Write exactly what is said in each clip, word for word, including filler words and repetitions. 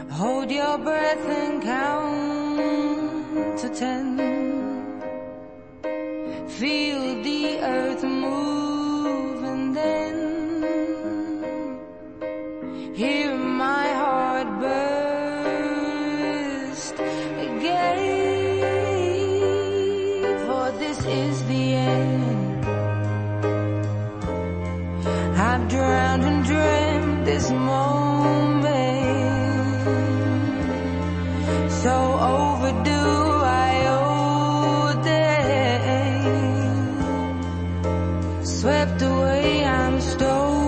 Hold your breath and count to ten. Feel the earth move and then hear my heart burst again. For this is the end. I've drowned and dreamt this moment, so overdue I owe them. Swept away, I'm stolen.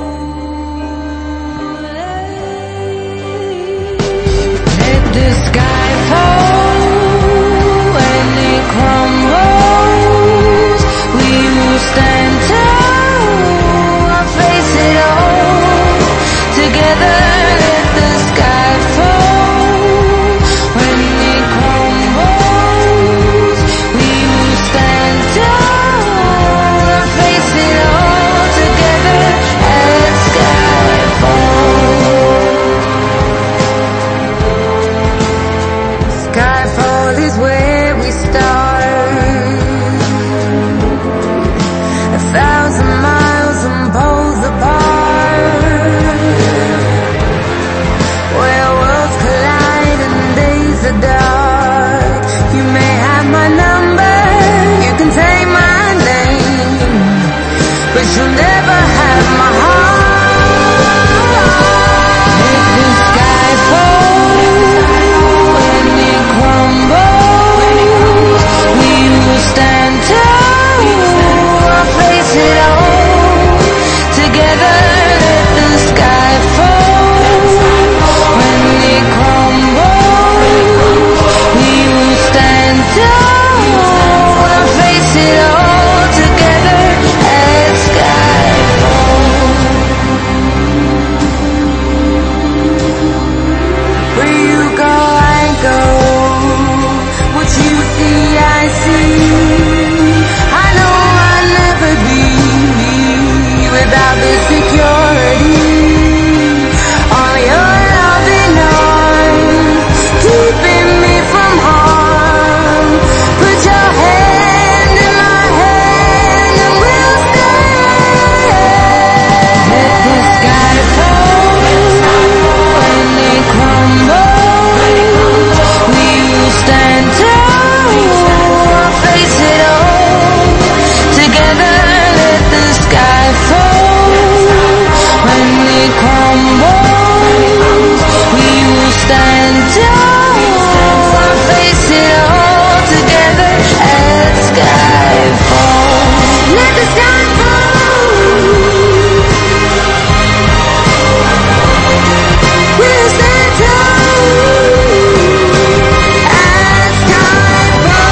Let the sky fall when it crumbles. We will stand tall, I'll face it all together. Let the sky fall when it crumbles. We will stand tall, I'll face it all together. As sky falls. Skyfall is where we start. A thousand miles and poles apart, where worlds collide and days are dark. You may have my number, you can take my name, but you'll never have my heart. Let the sky fall when it crumbles. We will stand tall, I'll face it all together. Let the sky fall when it crumbles. We will stand tall, I'll face it all together. As sky falls. Where you go, I go. What you see, I see. I know I'll never be without the security. All your loving arms keeping me from harm. Put your hand in my hand and we'll stand. Let the sky fall when it crumbles. We will stand tall, I'll face it all together. Let the sky fall when it crumbles. We will stand tall, I'll face it all together. As sky falls. Let the sky fall. We'll stand tall as sky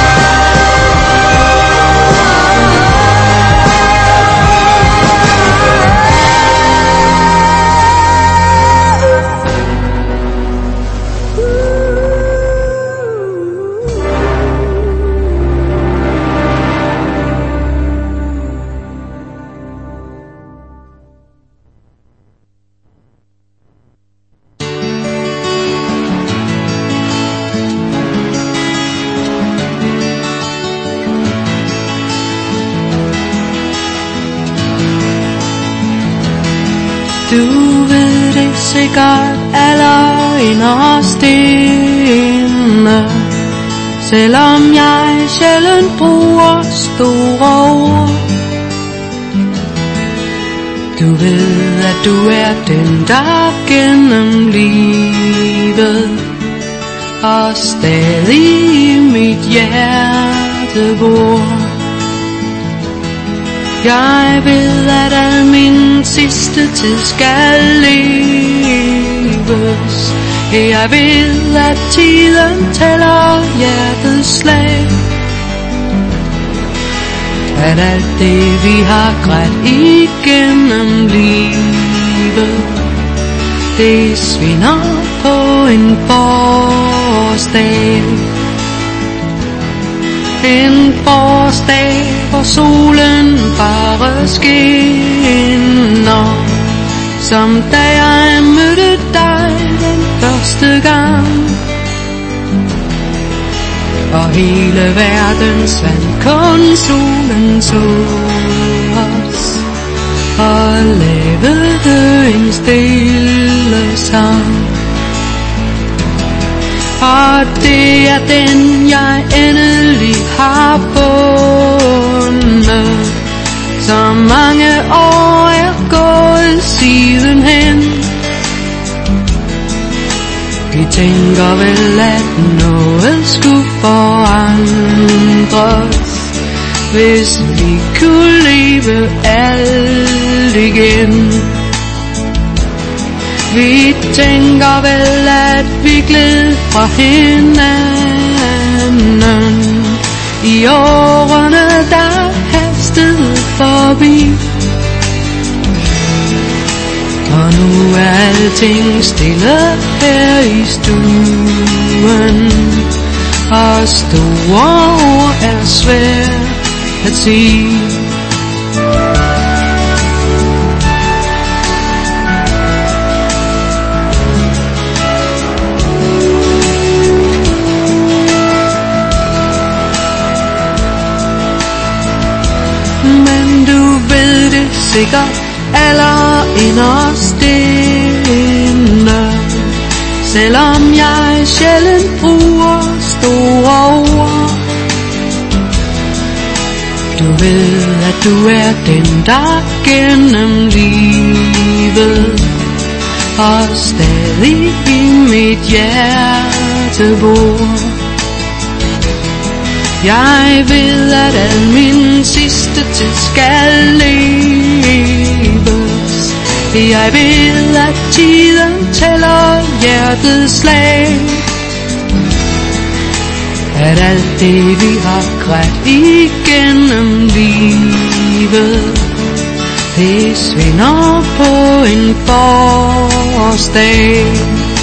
Du ved det sikkert aller inderst inde, selvom jeg sjældent bruger store ord. Du ved, at du er den, der gennem livet og stadig i mit hjerte bor. Jeg ved, at al min sidste tid skal leves. Jeg ved, at tiden tæller hjertets slag. At alt det, vi har grædt igennem livet, det svinder på en forårsdag. En forårsdag, hvor solen bare skinner, som da jeg mødte dig den første sidste gang. Og hele verden svandt, kun solen så os og lavede en stille sang. Og det er den, jeg endelig har fundet. Så mange år er gået sidenhen. Vi tænker vel, at noget skulle forandres, hvis vi kunne leve alt igen. Vi tænker vel, at vi gled fra hinanden i årene, der hastede forbi. Og nu er alting stille her i stuen, og store ord er svært at sige. Men du ved det sikkert allerinderst inde, selvom jeg sjældent bruger store ord. Du ved, at du er den, der gennem livet og stadig i mit hjerte bor. Jeg ved, at al min sidste tid skal leves. Jeg ved, at tiden tæller hjertets slag. At alt det, vi har grædt igennem livet, det svinder på en forårsdag.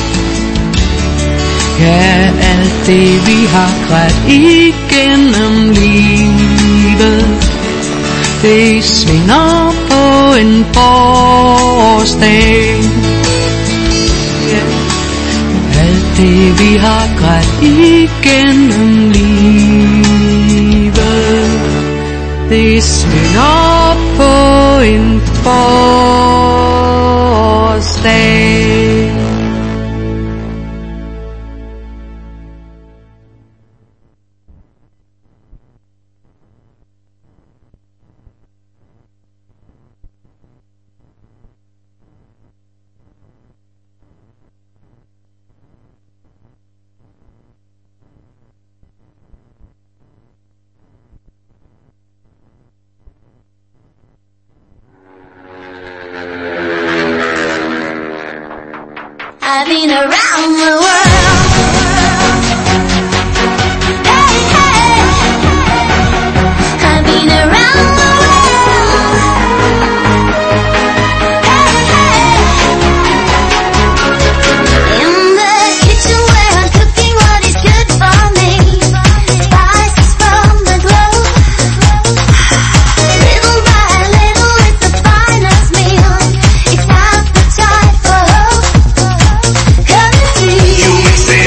Ja, alt det, vi har grædt igennem livet, det svinder på en forårsdag. Ja, alt det, vi har grædt igennem livet, det svinder på en forårsdag. I've been around the world. Hey, hey. I've been around the world. Hey, hey. In the kitchen where I'm cooking what is good for me. Spices from the globe. Little by little it's the finest meal. It's appetite for hope. Come and see.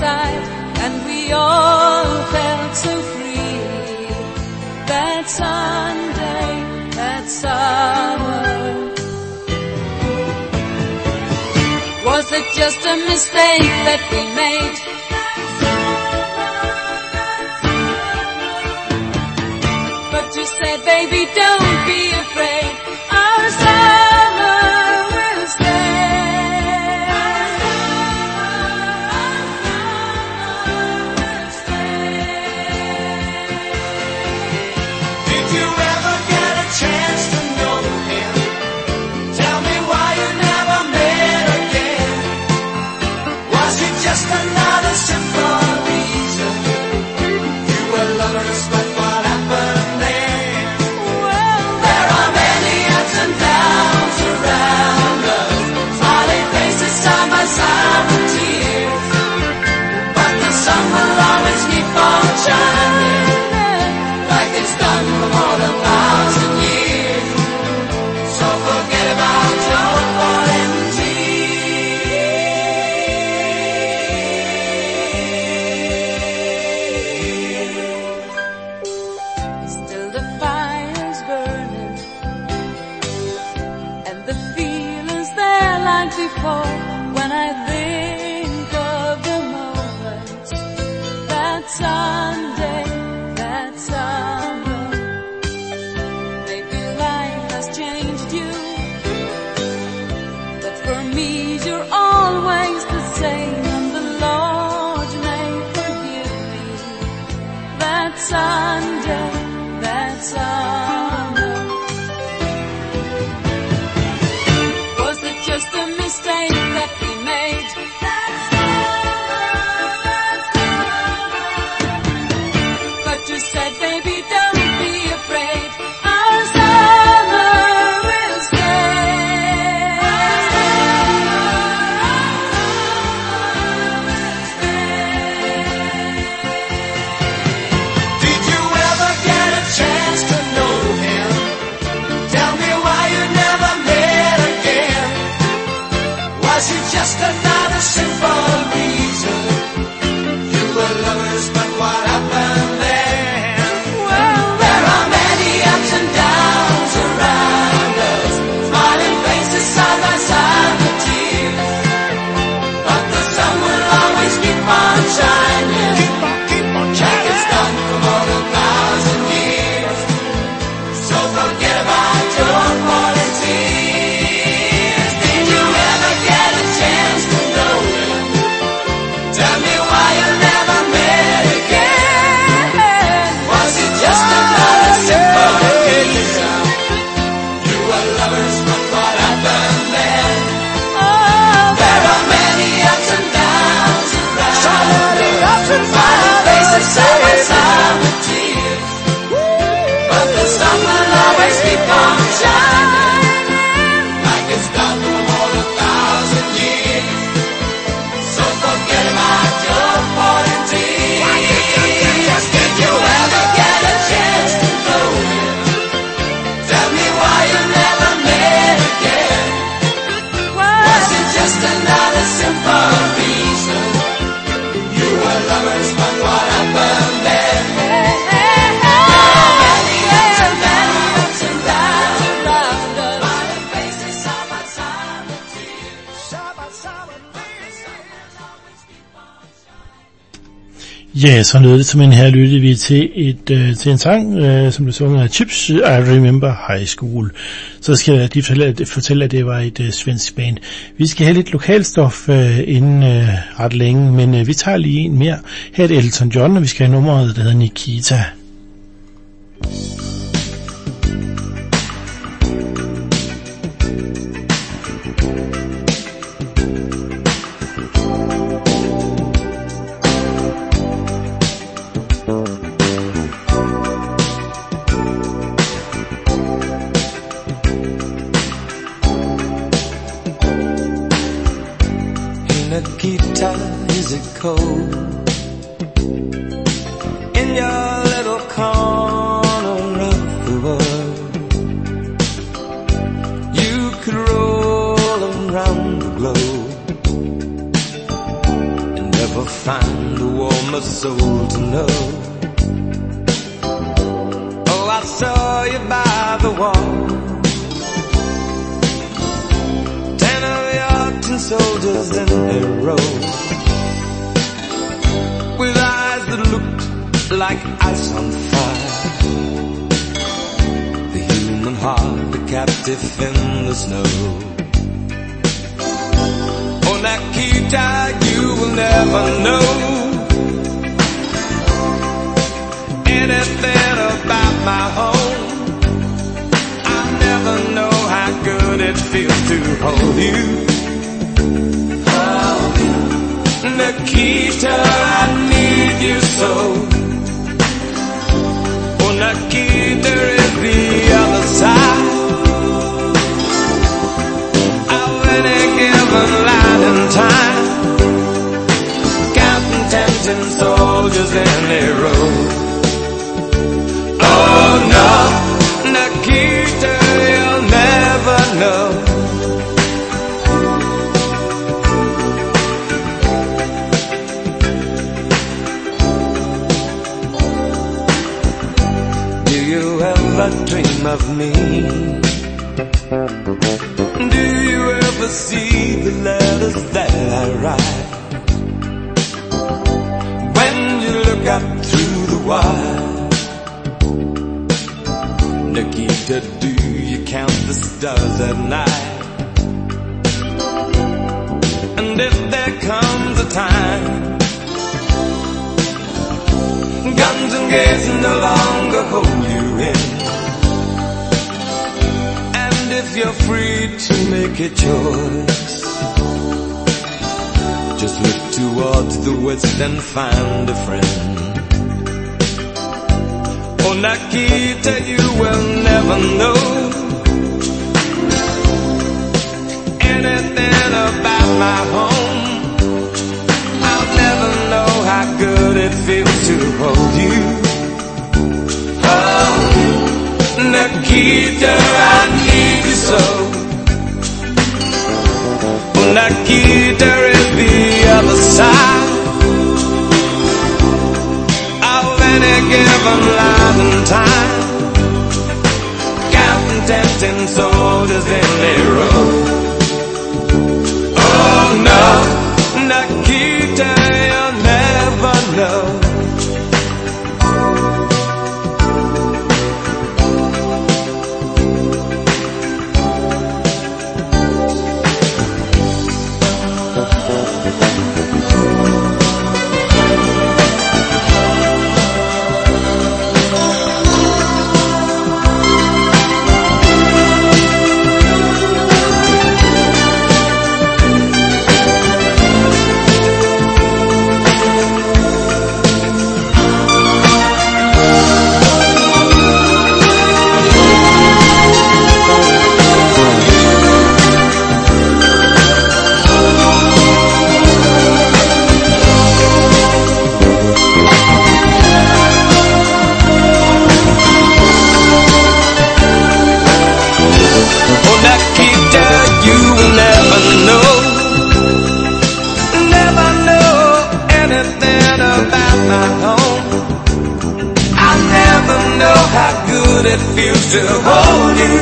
side, and we all felt so free. That Sunday, that summer. Was it just a mistake that we made? But you said, baby, don't be afraid, our summer will stay. Did you ever get a chance to know him? Tell me why you never met again. Was it just another simple reason? You were lovers, but what happened then? Well, There are many ups and downs around us, smiling faces side by side with tears. But the sun will always keep on shining, like it's done for more than a thousand years. So forget about your falling tears. still the fire's burning, and the feeling's there like before. When I think of the moment, that Sunday, that summer, maybe life has changed you, but for me you're always the same, and the Lord may forgive me. That Sunday, that summer. Was it just a mistake that we made? But you said, baby, don't be afraid, our summer will stay. Did you ever get a chance to know him? Tell me why you never met again. Was it just another simple reason? You were lovers, but what happened then? Well, There are many ups and downs around us, smiling faces side by side with tears. But the sun will always keep on shining, like it's done for more than a thousand years. So forget about your falling tears. Did you ever get a chance to know him? Tell me why you never met again. Was it just another simple reason? You were lovers, but what happened then? oh, There are many ups and downs around us, smiling faces side by side with tears. But the sun will always keep on shining, like it's done for more than a thousand years. So forget about your falling tears. Did you ever get a chance to know him? Tell me why you never met again. Was it just another simple reason? You were lovers, but what happened then? Many ups and downs around us, smiling faces side by side with tears. Side by side with tears. Always keep on shining. Ja, så lød det simpelthen. Her lyttede vi til, et, øh, til en sang, øh, som blev sunget af Chips, I Remember High School. Så skal jeg lige fortælle, fortælle, at det var et øh, svensk band. Vi skal have lidt lokalstof øh, inden øh, ret længe, men øh, vi tager lige en mere. Her er det Elton John, og vi skal have nummeret, der hedder Nikita. Nikita, is it cold in your little corner of the world? You could roll around the globe and never never find a warmer soul to know. Oh, I saw you by the wall, ten of your tin soldiers in a row, with eyes that looked like ice on fire, the human heart a captive in the snow. Oh, Nikita, you will never know anything about my home. I'll never know how good it feels to hold you. Hold you. Nikita, I need you so. Oh, Nikita is the other side of any given light and time, counting ten soldiers in a row. Oh no, Nikita, you'll never know. Do you ever dream of me? Do you ever see the letters that I write? When you look up through the wire, Nikita, do you count the stars at night? And if there comes a time guns and gates no longer hold you in, and if you're free to make a choice, just look towards the west and find a friend. Oh, Nikita, you will never know anything about my home. I'll never know how good it feels to hold you. Hold you. Nikita, I need you so. Oh, Nikita is the other side of any given life and time, counting ten ten soldiers in a row. Oh no, Nikita, you'll never know. It feels to hold you.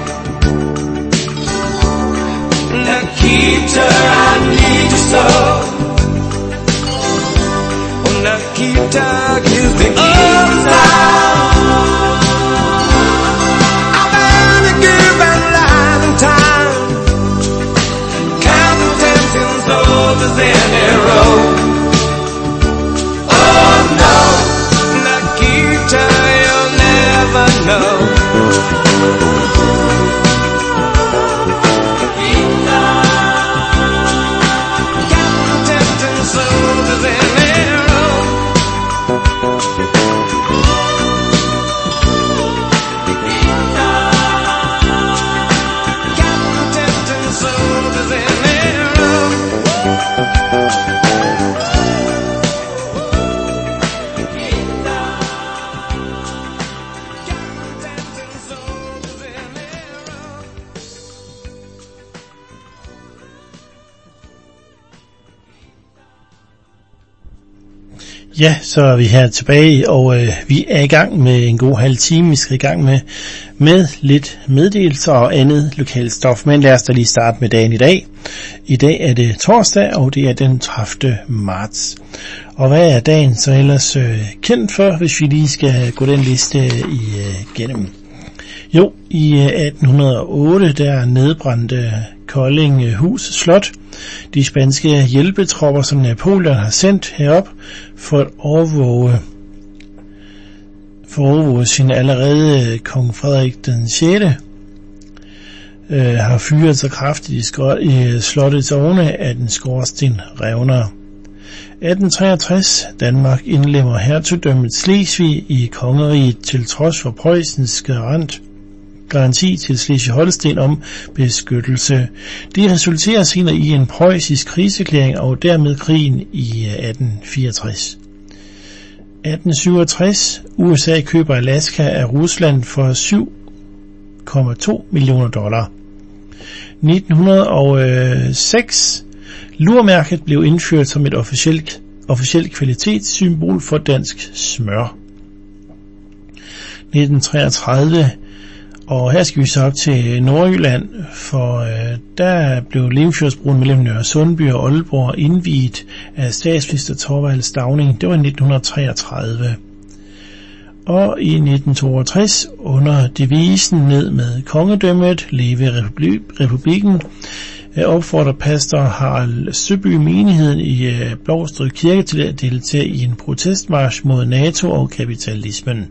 Nikita, I need you so. Oh, Nikita, give the other side of any given life and time, counting ten ten soldiers in a row. Oh no, Nikita, you'll never know. Counting Ja, så er vi her tilbage, og øh, vi er i gang med en god halv time. Vi skal i gang med, med lidt meddelelser og andet lokalt stof. Men lad os da lige starte med dagen i dag. I dag er det torsdag, og det er den tredivte marts. Og hvad er dagen så ellers øh, kendt for, hvis vi lige skal gå den liste igennem? Øh, jo, i øh, atten hundrede og otte, der nedbrændte Koldinghus Slot. De spanske hjælpetropper, som Napoleon har sendt herop for at overvåge, for at overvåge sin allerede kong Frederik den sjette, øh, har fyret så kraftigt i, skro- i slottets ovne, at en skorsten revner. atten treogtres. Danmark indlemmer hertugdømmet Slesvig i kongeriget til trods for Preussens garant. garanti til Slesvig-Holsten om beskyttelse. Det resulterer senere i en preussisk krigserklæring og dermed krigen i atten fireogtres. atten syvogtres. U S A køber Alaska af Rusland for syv komma to millioner dollar. nitten hundrede og seks. Lurmærket blev indført som et officielt, officielt kvalitetssymbol for dansk smør. nitten treogtredive. Og her skal vi så op til Nordjylland, for øh, der blev Limfjordsbroen mellem Nørre Sundby og Aalborg indviet af statsminister Thorvald Stauning. Det var i nitten treogtredive. Og i nitten toogtres, under devisen ned med kongedømmet, leve republikken, opfordrer pastor Harald Søby menigheden i øh, Blovstrød Kirke til at deltage i en protestmarch mod NATO og kapitalismen.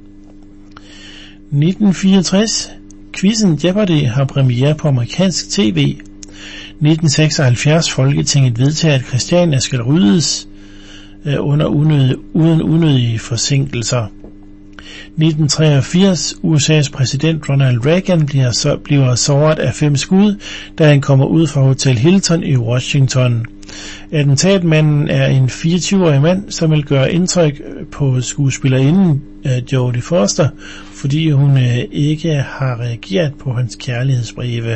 nitten fireogtres. Quizzen Jeopardy har premiere på amerikansk tv. nitten seksoghalvfjerds. Folketinget vedtager, at Christiania skal ryddes øh, under unødige, uden unødige forsinkelser. nitten treogfirs. U S A's præsident Ronald Reagan bliver, så, bliver såret af fem skud, da han kommer ud fra Hotel Hilton i Washington. Attentatmanden er en fireogtyve-årig mand, som vil gøre indtryk på skuespillerinden Jodie Foster, fordi hun ikke har reageret på hans kærlighedsbreve.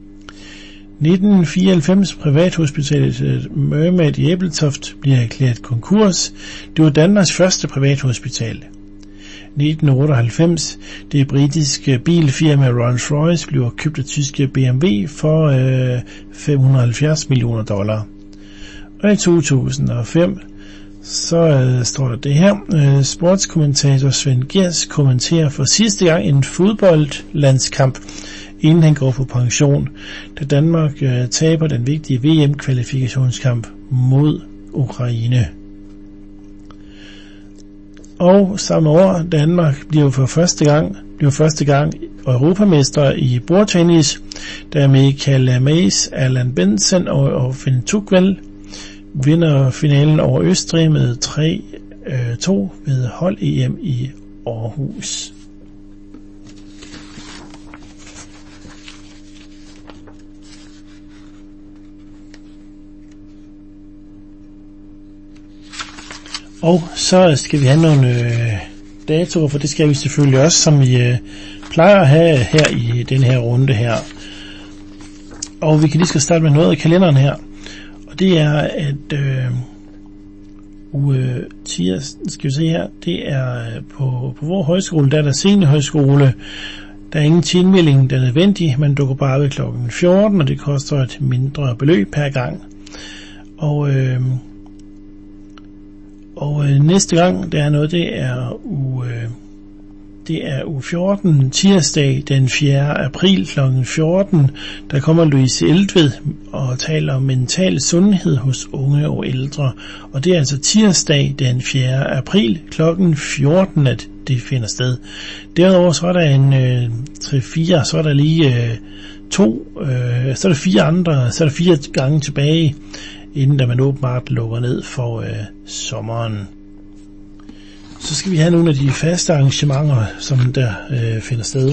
nitten fireoghalvfems. Privathospitalet Mermaid i Ebeltoft bliver erklæret konkurs. Det var Danmarks første privathospital. nitten otteoghalvfems. Det britiske bilfirma Rolls-Royce bliver købt af tyske B M W for øh, fem hundrede og halvfjerds millioner dollar. Og i to tusind og fem, så øh, står der det her. Øh, sportskommentator Svend Gers kommenterer for sidste gang en fodboldlandskamp, inden han går på pension, da Danmark øh, taber den vigtige V M-kvalifikationskamp mod Ukraine. Og samme år, Danmark bliver for første gang, bliver første gang europamester i bordtennis, da Michael Mays, Allan Benson og, og Finn Tugwell vinder finalen over Østrig med tre to ved hold-E M i Aarhus. Og så skal vi have nogle øh, datoer, for det skal vi selvfølgelig også, som vi øh, plejer at have her i den her runde her. Og vi kan lige skal starte med noget af kalenderen her. Og det er, at øh, uge tirs, skal vi se her, det er på, på vores højskole, der er der seniorhøjskole. Der er ingen tilmelding, der er nødvendig, man dukker bare ved klokken fjorten, og det koster et mindre beløb per gang. Og øh, Og øh, næste gang, der er noget, det er uge, øh, det er uge fjorten, tirsdag den fjerde april klokken fjorten. Der kommer Louise Eldved og taler om mental sundhed hos unge og ældre. Og det er altså tirsdag den fjerde april klokken fjorten, at det finder sted. Derudover så er der en øh, tre fire, så er der lige øh, to, øh, så er der fire andre, så er der fire gange tilbage, inden da man åbenbart lukker ned for øh, sommeren. Så skal vi have nogle af de faste arrangementer, som der øh, finder sted.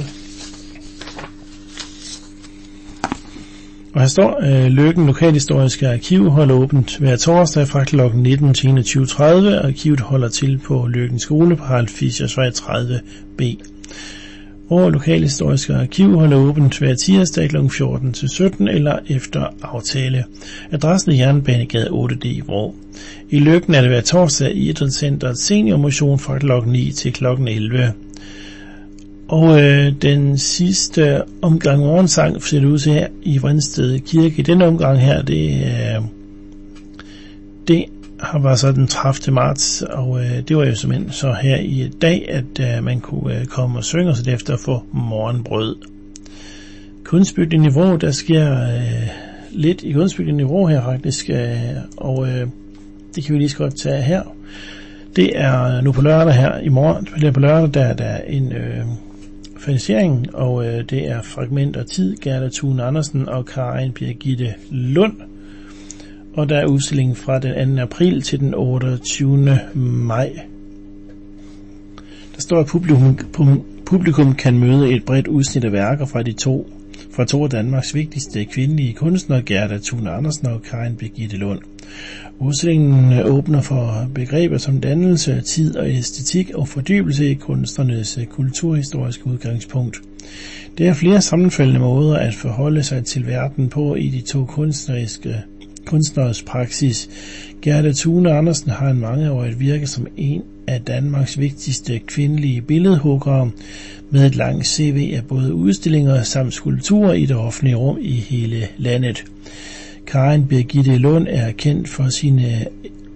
Og her står, øh, Løkken Lokalhistoriske Arkiv holder åbent hver torsdag fra klokken nitten til enogtyve tredive. Arkivet holder til på Løkken Skole på Harald Fischers Vej tredive B. Hvor Lokalhistoriske Arkiv holder åbent hver tirsdag kl. fjorten til sytten eller efter aftale. Adressen er Jernbanegade otte D i Vrå. I Løkken er det hver torsdag i Idrætscenteret seniormotion fra kl. ni til kl. elleve. Og øh, den sidste omgang morgensang ser det ud til her i Vrinsted Kirke. Den omgang her, det, øh, det har været så den tredivte marts, og øh, det var jo simpelthen så her i dag, at øh, man kunne øh, komme og synge, og så derefter få morgenbrød. Kunstbygning i Vrå, der sker øh, lidt i Kunstbygning i Vrå her faktisk, øh, og øh, det kan vi lige så godt tage her. Det er nu på lørdag her i morgen, det er på lørdag, der, der er en øh, finansiering, og øh, det er Fragment og Tid, Gerda Thune Andersen og Karin Birgitte Lund. Og der er udstillingen fra den anden april til den otteogtyvende maj. Der står, at publikum, publikum kan møde et bredt udsnit af værker fra de to, fra to af Danmarks vigtigste kvindelige kunstnere, Gerda Thune Andersen og Karin Birgitte Lund. Udstillingen åbner for begreber som dannelse, tid og æstetik og fordybelse i kunstnernes kulturhistoriske udgangspunkt. Der er flere sammenfaldende måder at forholde sig til verden på i de to kunstneriske kunstneres praksis. Gerda Thune Andersen har en mangeårigt virke som en af Danmarks vigtigste kvindelige billedhuggere med et langt C V af både udstillinger samt skulpturer i det offentlige rum i hele landet. Karin Birgitte Lund er kendt for sine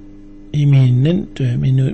eminente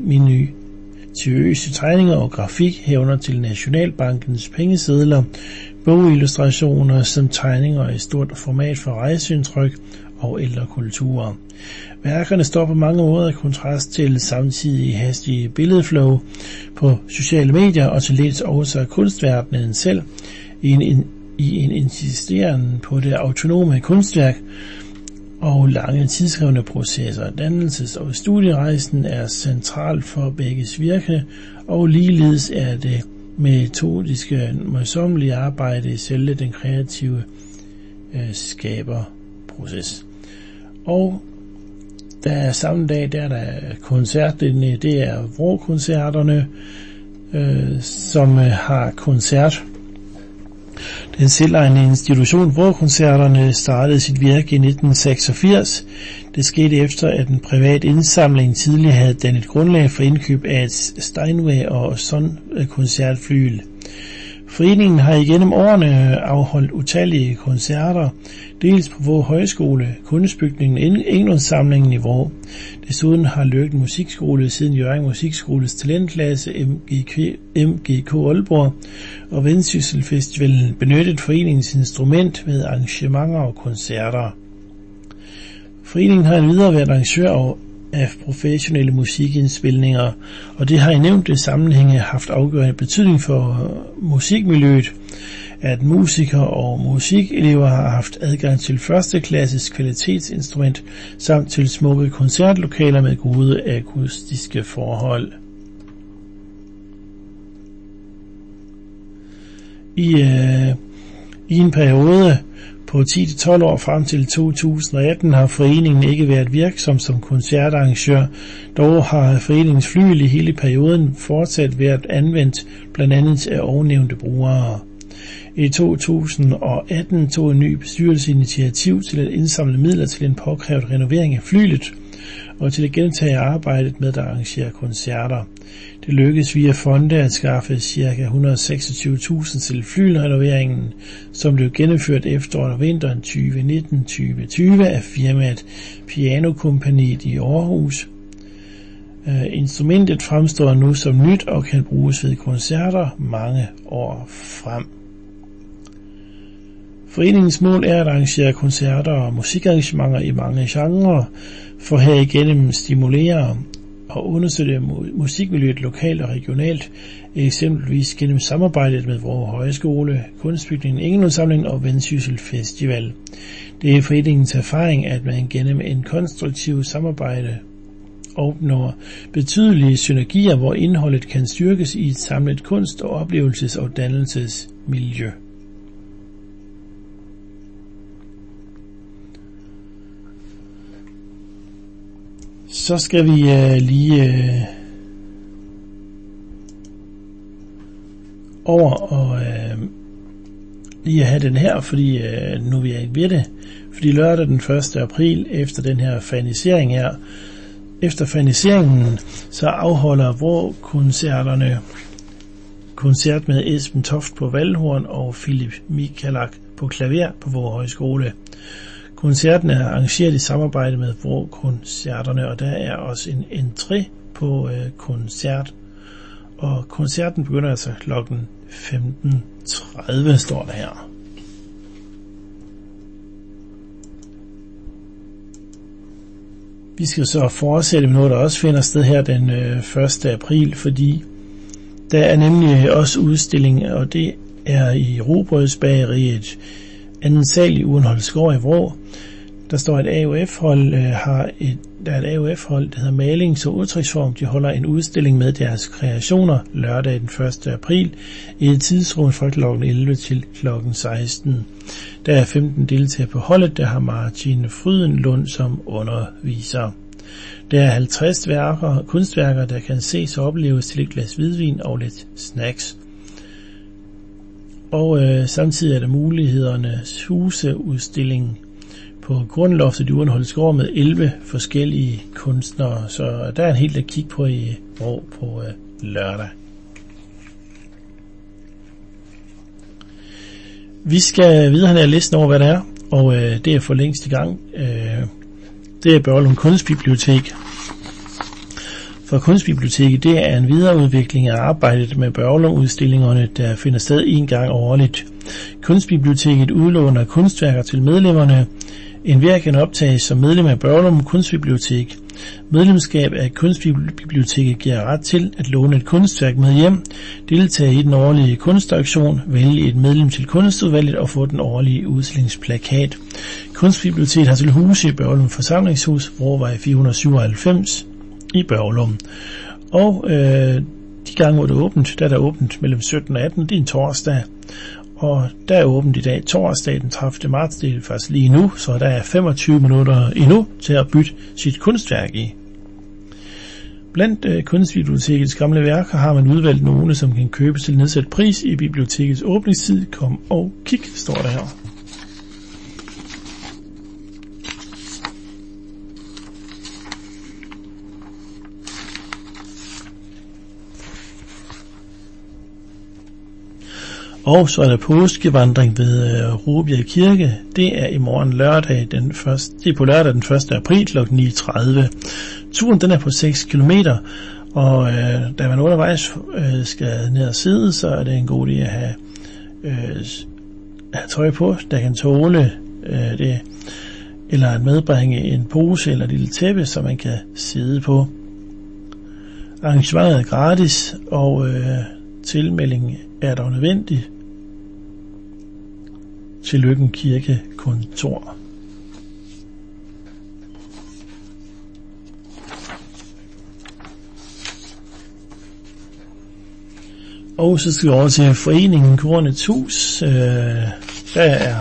minutiøse tegninger og grafik herunder til Nationalbankens pengesedler, bogillustrationer samt tegninger i stort format for rejseindtryk og ældre kulturer. Værkerne står på mange måder i kontrast til samtidig hastige billedflow på sociale medier og til dels også kunstverdenen selv i en, en, i en insisteren på det autonome kunstværk og lange tidskrævende processer. Dannelses- og studierejsen er central for begges virke, og ligeledes er det metodiske, møjsommelige arbejde i selve den kreative øh, skaberproces. Og der er samme dag, der er der koncert, det er Vrå-koncerterne, øh, som har koncert. Den selvejende institution Vrå-koncerterne startede sit virke i nitten seksogfirs. Det skete efter, at en privat indsamling tidligere havde dannet grundlag for indkøb af et Steinway og Son koncertflyl. Foreningen har igennem årene afholdt utallige koncerter, dels på Vrå Højskole, Kunstbygningen, Englundssamlingen i Vrå. Desuden har Løkken Musikskole siden Hjørring Musikskoles talentklasse M G K Aalborg og Vendsyssel Festivalen benyttet foreningens instrument ved arrangementer og koncerter. Foreningen har endvidere været arrangør af professionelle musikindspilninger, og det har i nævnte sammenhænge haft afgørende betydning for musikmiljøet, at musikere og musikelever har haft adgang til førsteklasses kvalitetsinstrument samt til smukke koncertlokaler med gode akustiske forhold. I, øh, i en periode på ti til tolv år frem til to tusind og atten har foreningen ikke været virksom som koncertarrangør, dog har foreningens flyl i hele perioden fortsat været anvendt blandt andet af ovennævnte brugere. I to tusind og atten tog en ny bestyrelse initiativ til at indsamle midler til en påkrævet renovering af flylet og til at gentage arbejdet med at arrangere koncerter. Det lykkedes via fonde at skaffe ca. et hundrede og seksogtyve tusind til flylrenoveringen, som blev gennemført efteråret og vinteren tyve nitten til tyve tyve af firmaet Pianokompagniet i Aarhus. Uh, instrumentet fremstår nu som nyt og kan bruges ved koncerter mange år frem. Foreningens mål er at arrangere koncerter og musikarrangementer i mange genrer, for herigennem stimulere og understøtte musikmiljøet lokalt og regionalt, eksempelvis gennem samarbejdet med Vrå Højskole, Kunstbygningen, Englundssamlingen og Vendsyssel Festival. Det er foreningens erfaring, at man gennem en konstruktiv samarbejde opnår betydelige synergier, hvor indholdet kan styrkes i et samlet kunst- og oplevelses- og dannelsesmiljø. Så skal vi uh, lige uh, over og øh, lige at have den her, fordi øh, nu vi er ikke ved det. Fordi lørdag den første april, efter den her fanisering her, efter faniseringen, så afholder Vrå-koncerterne koncert med Esben Toft på valhorn og Philip Michalak på klaver på Vrå Højskole. Koncerten er arrangeret i samarbejde med Vrå-koncerterne, og der er også en entré på øh, koncert. Og koncerten begynder altså klokken femten tredive, står der her. Vi skal så fortsætte med noget, der også finder sted her den øh, første april, fordi der er nemlig også udstilling, og det er i Rugbrødsbageriet, anden sal i Urenholdsgård i Vrå. Der står et A U F-hold, øh, har et, der er et A U F-hold, der hedder Malings- og Udtryksform. De holder en udstilling med deres kreationer lørdag den første april i et tidsrum fra klokken elleve til klokken seksten. Der er femten deltagere på holdet, der har Martin Frydenlund som underviser. Der er halvtreds værker, kunstværker, der kan ses og opleves til et glas hvidvin og lidt snacks. Og øh, samtidig er der mulighedernes huseudstilling på Grundloftet i Urenholdsgård med elleve forskellige kunstnere. Så der er en helt at kigge på i Vrå på øh, lørdag. Vi skal videre her listen over, hvad det er, og øh, det er for længst i gang. Øh, det er Børglum Kunstbibliotek. For Kunstbiblioteket, det er en videreudvikling af arbejdet med Børglum-udstillingerne, der finder sted en gang årligt. Kunstbiblioteket udlåner kunstværker til medlemmerne. Enhver kan optages som medlem af Børglum Kunstbibliotek. Medlemskab af Kunstbiblioteket giver ret til at låne et kunstværk med hjem, deltage i den årlige kunstaktion, vælge et medlem til kunstudvalget og få den årlige udstillingsplakat. Kunstbiblioteket har til huse i Børglum Forsamlingshus, Vråvej fire hundrede syvoghalvfems i Børglum. Og øh, de gange, hvor det er åbent, der er der åbent mellem sytten og atten, det er en torsdag. Og der er åbent i dag torsdag den tredivte marts, det er faktisk lige nu, så der er femogtyve minutter endnu til at bytte sit kunstværk i. Blandt øh, Kunstbibliotekets gamle værker har man udvalgt nogle, som kan købes til nedsat pris i bibliotekets åbningstid. Kom og kig, står der her. Og så er der påskevandring ved uh, Rubjerg Kirke. Det er i morgen lørdag, den første, det er på lørdag den første april kl. ni tredive. Turen den er på seks kilometer, og uh, da man undervejs uh, skal ned og sidde, så er det en god idé at have, uh, have tøj på, der kan tåle uh, det, eller at medbringe en pose eller et lille tæppe, så man kan sidde på. Arrangementet er gratis, og uh, tilmelding er dog nødvendig til Løkken Kirke kontor. Og så skal vi over til foreningen Kornets Hus. Øh, der er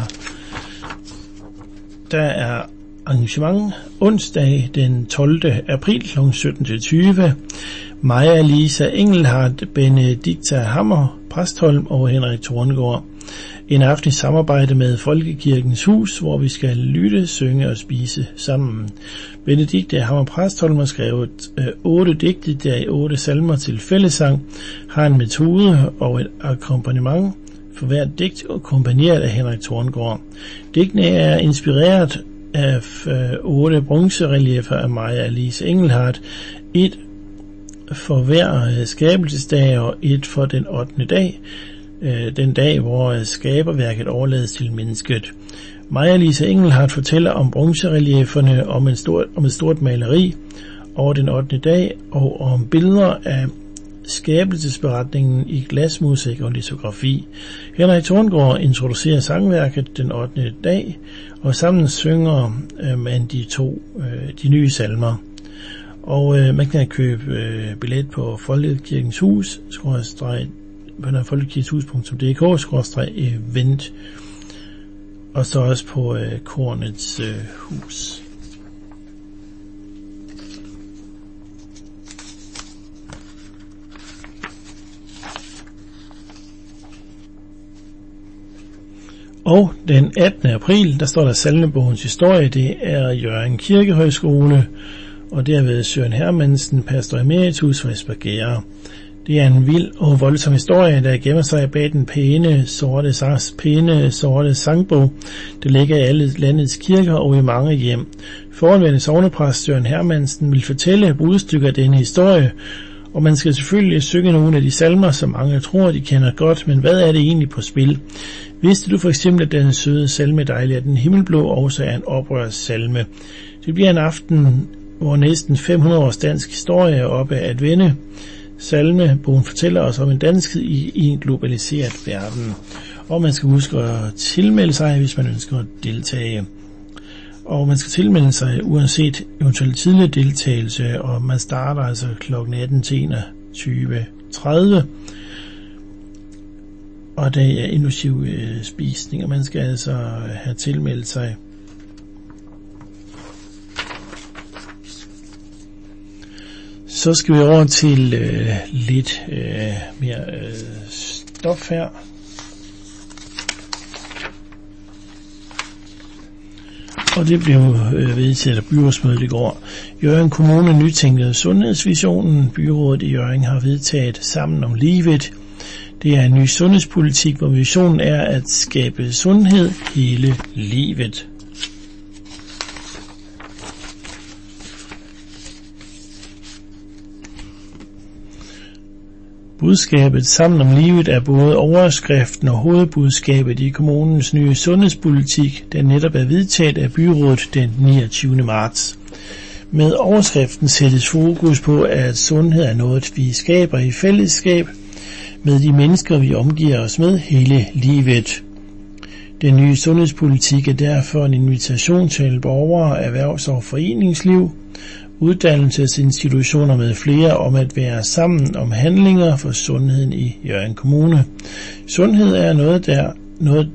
der er arrangement onsdag den tolvte april kl. sytten til tyve. Maja Lisa Engelhardt, Benedikta Hammer, Præstholm og Henrik Torngaard. En aften i samarbejde med Folkekirkens Hus, hvor vi skal lytte, synge og spise sammen. Benedikta Hammer Præstholm har skrevet øh, otte digte, der er otte salmer til fællesang, har en metode og et akkompagnement for hvert digt, akkompagneret af Henrik Torngaard. Digtene er inspireret af øh, otte bronzerelieffer af Maja Lisa Engelhardt, et for hver skabelsesdag og et for den ottende dag, den dag, hvor skaberværket overlades til mennesket. Maja Lisa Engelhardt fortæller om bronzereliefferne, om, en stor, om et stort maleri over den ottende dag, og om billeder af skabelsesberetningen i glasmusik og litografi. Henrik Torngaard introducerer sangværket den ottende dag, og sammen synger man de to de nye salmer. Og øh, man kan købe øh, billet på Folkekirkens Hus, skråstreg, på folkekirkenshus punktum d k, skråstreg, event, og så også på øh, Kornets øh, Hus. Og den attende april, der står der Salmebogens historie. Det er Hjørring Kirkehøjskole, og det er ved Søren Hermansen, pastor emeritus for Espergærde. Det er en vild og voldsom historie, der gemmer sig bag den pæne sorte, pæne, sorte sangbog, der ligger i alle landets kirker og i mange hjem. Foranværende sognepræst Søren Hermansen vil fortælle brudstykker af denne historie, og man skal selvfølgelig synge nogle af de salmer, som mange tror, de kender godt, men hvad er det egentlig på spil? Vidste du for eksempel, at den søde salme dejlig, at den himmelblå også er en oprørssalme? Det bliver en aften, hvor næsten fem hundrede års dansk historie er oppe at vende. Salmebogen fortæller os om en danskhed i, i en globaliseret verden. Og man skal huske at tilmelde sig, hvis man ønsker at deltage. Og man skal tilmelde sig uanset eventuel tidligere deltagelse, og man starter altså klokken atten til enogtyve tredive. Og det er inklusiv øh, spisning, og man skal altså have tilmeldt sig. Så skal vi over til øh, lidt øh, mere øh, stof her. Og det blev øh, vedtaget af byrådsmødet i går. Hjørring Kommune nytænkede sundhedsvisionen. Byrådet i Hjørring har vedtaget Sammen om livet. Det er en ny sundhedspolitik, hvor visionen er at skabe sundhed hele livet. Budskabet Sammen om livet er både overskriften og hovedbudskabet i kommunens nye sundhedspolitik, der netop er vedtaget af byrådet den niogtyvende marts. Med overskriften sættes fokus på, at sundhed er noget, vi skaber i fællesskab med de mennesker, vi omgiver os med hele livet. Den nye sundhedspolitik er derfor en invitation til borgere, erhvervs- og foreningsliv, uddannelsesinstitutioner med flere om at være sammen om handlinger for sundheden i Hjørring Kommune. Sundhed er noget, der, noget,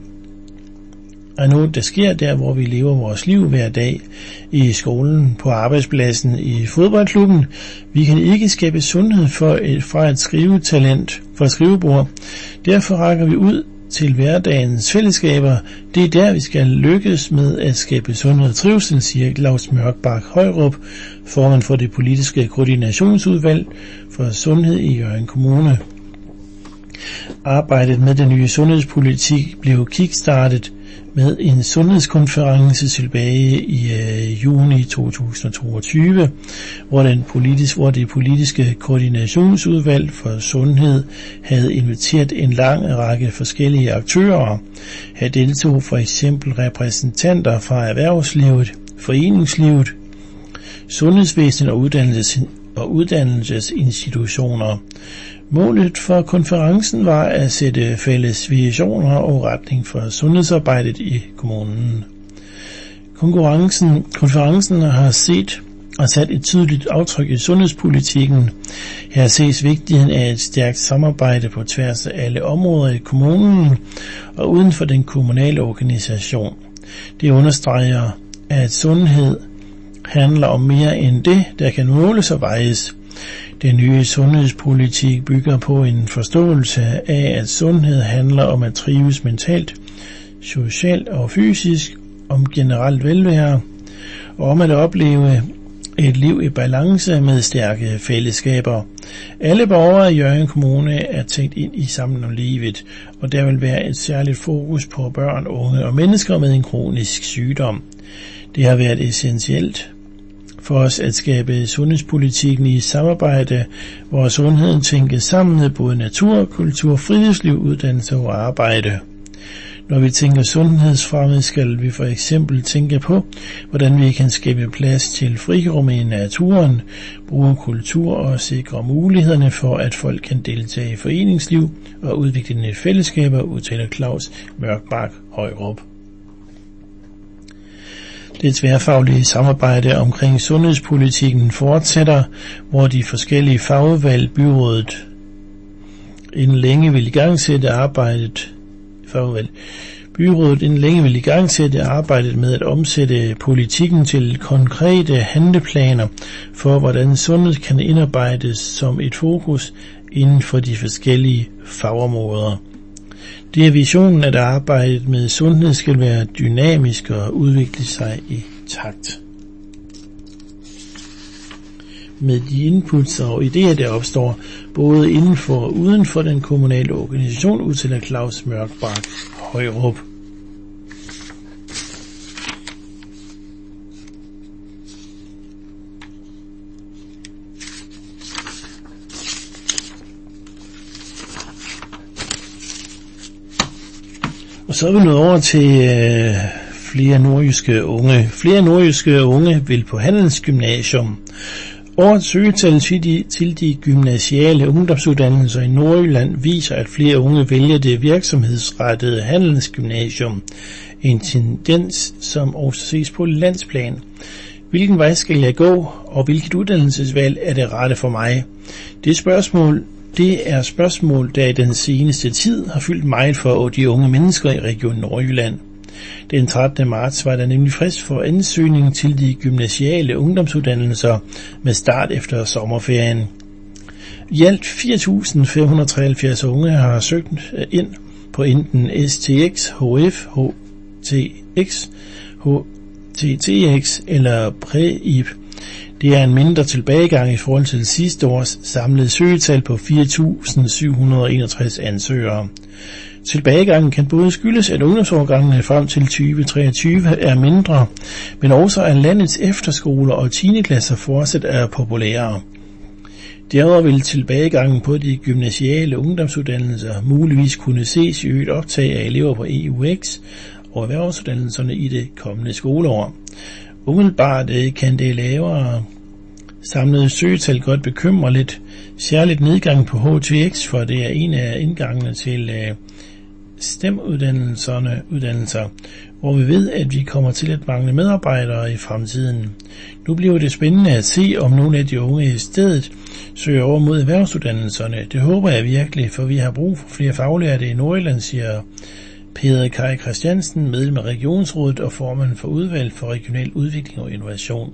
er noget, der sker der, hvor vi lever vores liv hver dag. I skolen, på arbejdspladsen, i fodboldklubben. Vi kan ikke skabe sundhed for et, fra et skrivetalent, fra et skrivebord. Derfor rækker vi ud til hverdagens fællesskaber. Det er der, vi skal lykkes med at skabe sundhed og trivsel, siger Claus Mørkbak Højrup, formand for det politiske koordinationsudvalg for sundhed i Hjørring Kommune. Arbejdet med den nye sundhedspolitik blev kickstartet med en sundhedskonference tilbage i øh, juni to tusind og toogtyve, hvor, den politisk, hvor det politiske koordinationsudvalg for sundhed havde inviteret en lang række forskellige aktører. Her deltog for eksempel repræsentanter fra erhvervslivet, foreningslivet, sundhedsvæsenet og, uddannelses, og uddannelsesinstitutioner. Målet for konferencen var at sætte fælles visioner og retning for sundhedsarbejdet i kommunen. Konkurrencen, konferencen har set og sat et tydeligt aftryk i sundhedspolitikken. Her ses vigtigheden af et stærkt samarbejde på tværs af alle områder i kommunen og uden for den kommunale organisation. Det understreger, at sundhed handler om mere end det, der kan måles og vejes. Den nye sundhedspolitik bygger på en forståelse af, at sundhed handler om at trives mentalt, socialt og fysisk, om generelt velvære, og om at opleve et liv i balance med stærke fællesskaber. Alle borgere i Hjørring Kommune er tænkt ind i Sammen om livet, og der vil være et særligt fokus på børn, unge og mennesker med en kronisk sygdom. Det har været essentielt for os at skabe sundhedspolitikken i samarbejde, hvor sundheden tænkes sammen med både natur, kultur, friluftsliv, uddannelse og arbejde. Når vi tænker sundhedsfremme, skal vi for eksempel tænke på, hvordan vi kan skabe plads til frirum i naturen, bruge kultur og sikre mulighederne for, at folk kan deltage i foreningsliv og udvikle et fællesskab, udtaler Claus Mørkbak Højrup. Det tværfaglige samarbejde omkring sundhedspolitikken fortsætter, hvor de forskellige fagudvalg byrådet inden længe vil igangsætte arbejdet fagudvalg. Byrådet inden længe vil igangsætte arbejdet med at omsætte politikken til konkrete handleplaner for, hvordan sundhed kan indarbejdes som et fokus inden for de forskellige fagområder. Det er visionen, at arbejdet med sundhed skal være dynamisk og udvikle sig i takt med de inputs og idéer, der opstår, både inden for og uden for den kommunale organisation, udtaler Claus Mørkbak Højrup. Og så er vi nået over til øh, flere nordjyske unge. Flere nordjyske unge vil på Handelsgymnasium. Årets søgetal til de, til de gymnasiale ungdomsuddannelser i Nordjylland viser, at flere unge vælger det virksomhedsrettede Handelsgymnasium. En tendens, som også ses på landsplan. Hvilken vej skal jeg gå, og hvilket uddannelsesvalg er det rette for mig? Det spørgsmål Det er spørgsmål, der i den seneste tid har fyldt meget for de unge mennesker i Region Nordjylland. Den trettende marts var der nemlig frist for ansøgning til de gymnasiale ungdomsuddannelser med start efter sommerferien. I alt fire tusind fem hundrede treoghalvfjerds unge har søgt ind på enten S T X, H F, H T X, H T T X eller Præ-I P. Det er en mindre tilbagegang i forhold til sidste års samlede søgetal på fire tusind syv hundrede og enogtres ansøgere. Tilbagegangen kan både skyldes, at ungdomsårgangene frem til tyve treogtyve er mindre, men også at landets efterskoler og tiende klasser fortsat er populære. Derudover vil tilbagegangen på de gymnasiale ungdomsuddannelser muligvis kunne ses i øget optag af elever på E U X og erhvervsuddannelserne i det kommende skoleår. Umiddelbart kan det lavere samlede søgetal godt bekymre lidt, særligt nedgang på H T X, for det er en af indgangene til STEM-uddannelserne, uddannelser, hvor vi ved, at vi kommer til at mangle medarbejdere i fremtiden. Nu bliver det spændende at se, om nogle af de unge i stedet søger over mod erhvervsuddannelserne. Det håber jeg virkelig, for vi har brug for flere faglærte i Nordjylland, siger Peder Kaj Christiansen, medlem af Regionsrådet og formand for udvalg for regional udvikling og innovation.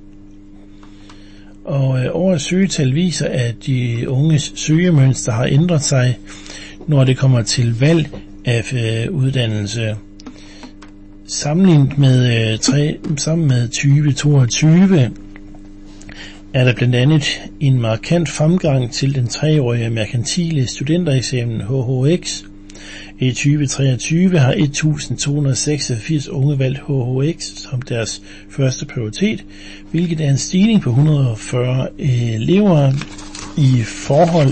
Og øh, årets søgetal viser, at de unges søgemønster har ændret sig, når det kommer til valg af øh, uddannelse. Sammenlignet med, øh, tre, sammen med tyve toogtyve er der blandt andet en markant fremgang til den treårige merkantile studentereksamen H H X. I tyve treogtyve har et tusind to hundrede og seksogfirs unge valgt H H X som deres første prioritet, hvilket er en stigning på et hundrede og fyrre elever i forhold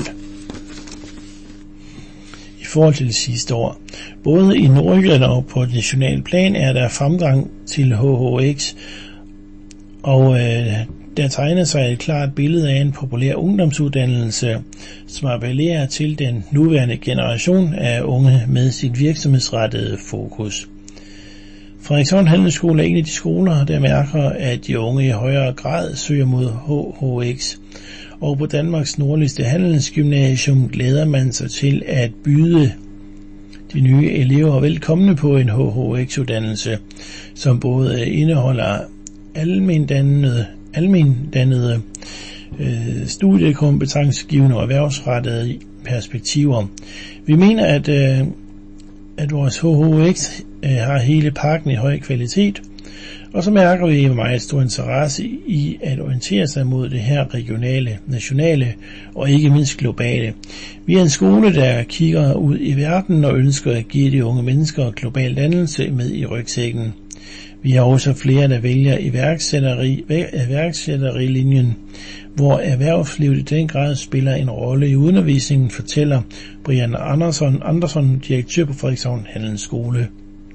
i forhold til sidste år. Både i Nordjylland og på et nationalt plan er der fremgang til H H X, og øh, der tegner sig et klart billede af en populær ungdomsuddannelse, som appellerer til den nuværende generation af unge med sit virksomhedsrettede fokus. Frederikshavn Handelsskole er en af de skoler, der mærker, at de unge i højere grad søger mod H H X. Og på Danmarks nordligste handelsgymnasium glæder man sig til at byde de nye elever velkomne på en H H X-uddannelse, som både indeholder almendannede almendannede øh, studiekompetencegivende og erhvervsrettede perspektiver. Vi mener, at, øh, at vores H H X øh, har hele pakken i høj kvalitet, og så mærker vi meget stor interesse i at orientere sig mod det her regionale, nationale og ikke mindst globale. Vi er en skole, der kigger ud i verden og ønsker at give de unge mennesker global dannelse med i rygsækken. Vi har også flere, der vælger iværksætteri, iværksætterilinjen, hvor erhvervslivet i den grad spiller en rolle i undervisningen, fortæller Brian Andersson, Andersson direktør på Frederikshavn Handelsskole.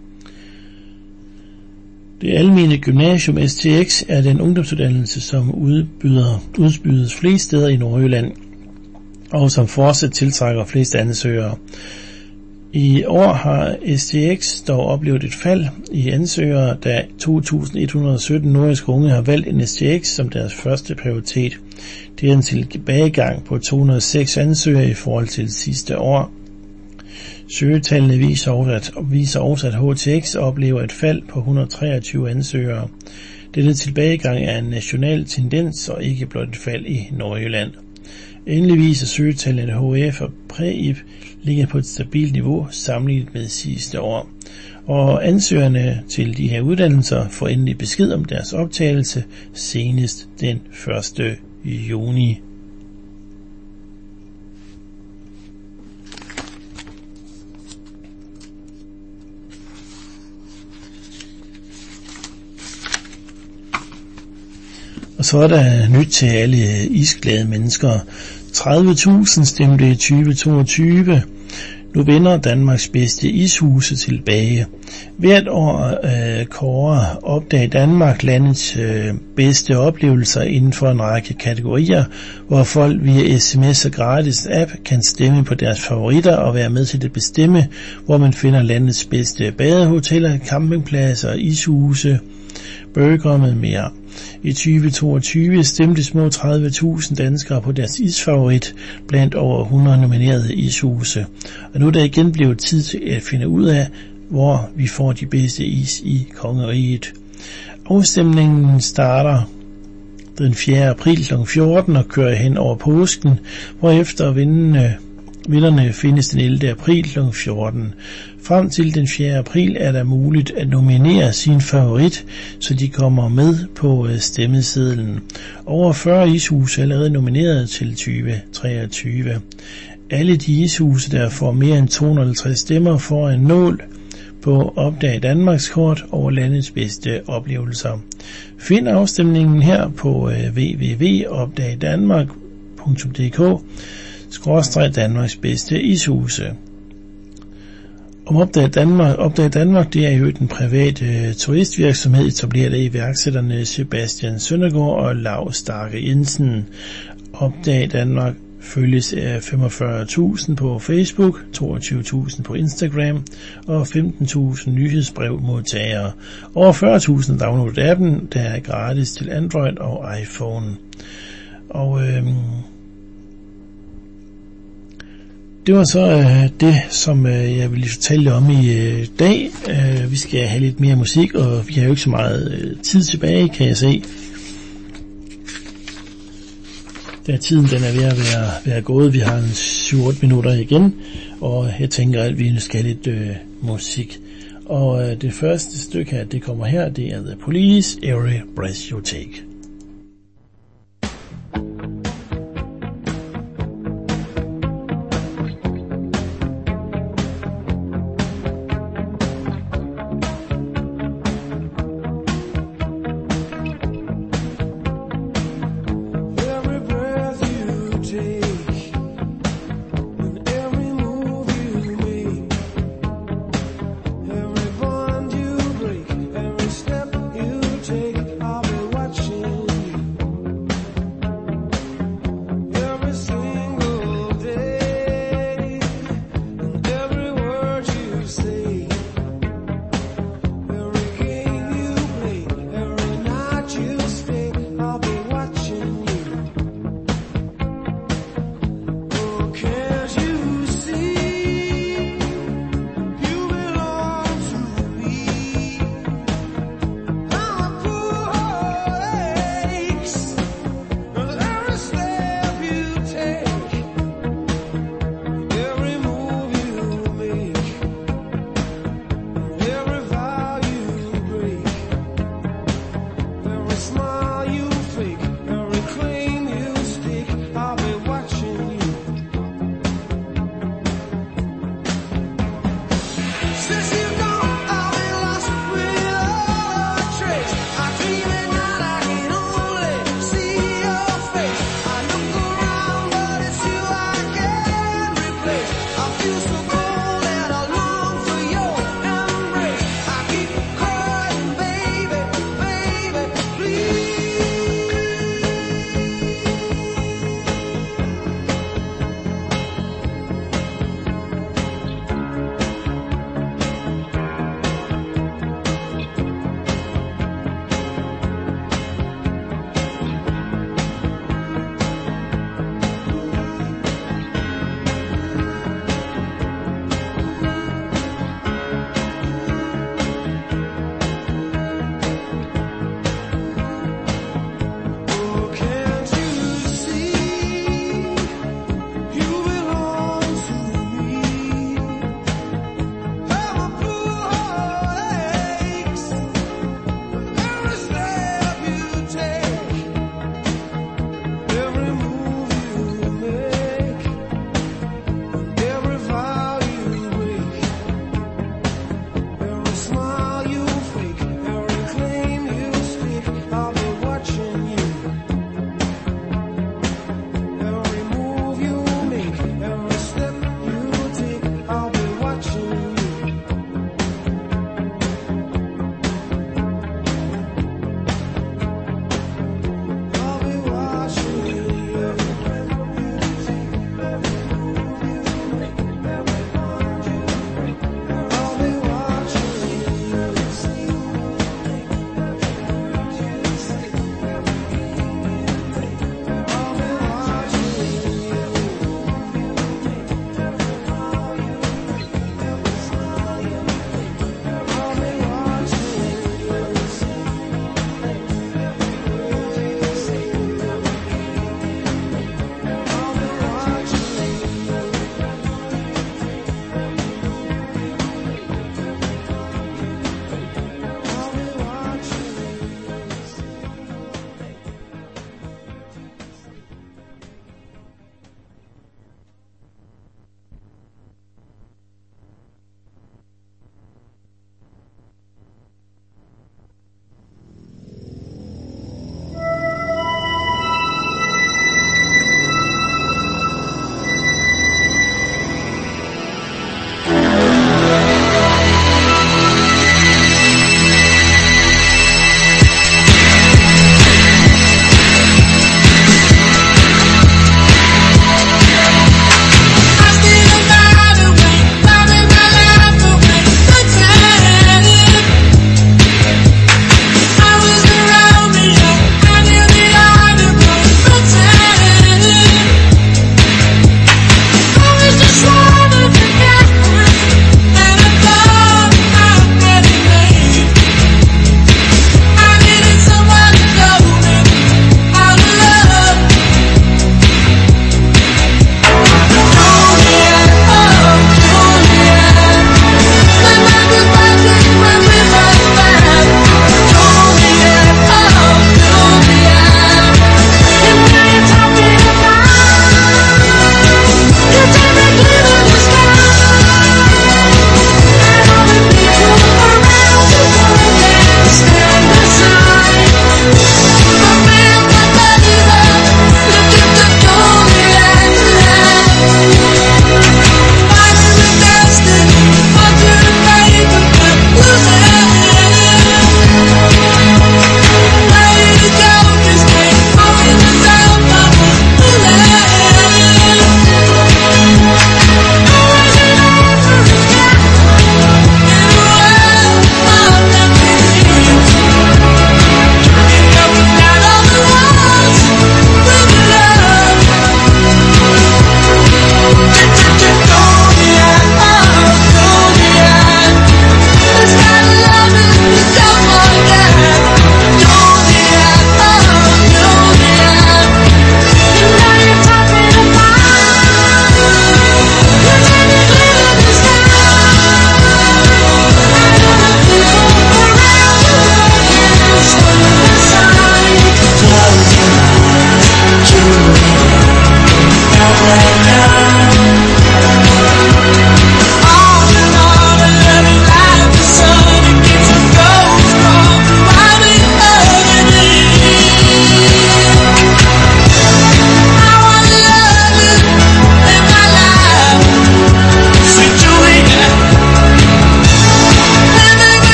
Det almene gymnasium S T X er den ungdomsuddannelse, som udbyder, udbydes flest steder i Nordjylland, og som fortsat tiltrækker flest ansøgere. I år har S T X dog oplevet et fald i ansøgere, da to tusind et hundrede og sytten nordiske unge har valgt en S T X som deres første prioritet. Det er en tilbagegang på to hundrede og seks ansøgere i forhold til sidste år. Søgetallene viser også, at, viser også, at H T X oplever et fald på et hundrede og treogtyve ansøgere. Denne tilbagegang er en national tendens og ikke blot et fald i Nordjylland. Endelig viser søgetallene H F og Præ-I P ligger på et stabilt niveau sammenlignet med sidste år. Og ansøgerne til de her uddannelser får endelig besked om deres optagelse senest den første juni. Og så er der nyt til alle isglade mennesker. tredive tusind stemte i tyve toogtyve. Nu vender Danmarks bedste ishuse tilbage. Hvert år øh, kårer Opdag Danmark landets øh, bedste oplevelser inden for en række kategorier, hvor folk via sms og gratis app kan stemme på deres favoritter og være med til at bestemme, hvor man finder landets bedste badehoteller, campingpladser, ishuse, burger med mere. I tyve toogtyve stemte små tredive tusind danskere på deres isfavorit blandt over hundrede nominerede ishuse. Og nu er der igen blevet tid til at finde ud af, hvor vi får de bedste is i kongeriget. Afstemningen starter den fjerde april kl. fjorten og kører hen over påsken, hvorefter vinderne, vinderne findes den ellevte april kl. fjorten. Frem til den fjerde april er der muligt at nominere sin favorit, så de kommer med på stemmesedlen. Over fyrre ishuse er allerede nomineret til tyve treogtyve. Alle de ishuse, der får mere end to hundrede og halvtreds stemmer, får en nål på Opdag Danmarks kort over landets bedste oplevelser. Find afstemningen her på w w w punktum opdag danmark punktum d k skråstreg Danmarks bedste ishuse. Om Opdag Danmark, Opdag Danmark, det er jo den private øh, turistvirksomhed, etableret af iværksætterne Sebastian Søndergaard og Lav Starke Jensen. Opdag Danmark følges af femogfyrre tusind på Facebook, toogtyve tusind på Instagram og femten tusind nyhedsbrevmodtagere. Over fyrre tusind downloadet appen, der er gratis til Android og iPhone. Og øhm, det var så øh, det, som øh, jeg ville fortælle om i øh, dag. Øh, vi skal have lidt mere musik, og vi har jo ikke så meget øh, tid tilbage, kan jeg se. Da tiden den er ved at være, være gået, vi har en syv otte minutter igen, og jeg tænker, at vi skal have lidt øh, musik. Og øh, det første stykke her, det kommer her, det er The Police, Every Breath You Take. Watching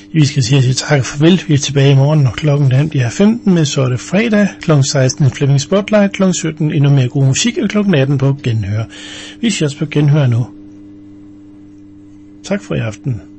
Vi skal sige, at vi takker farvel. Vi er tilbage i morgen, når klokken den bliver femten, med så er det fredag, klokken seksten Flemming Spotlight, klokken sytten endnu mere god musik, og klokken atten på genhør. Vi siger også på genhør nu. Tak for i aften.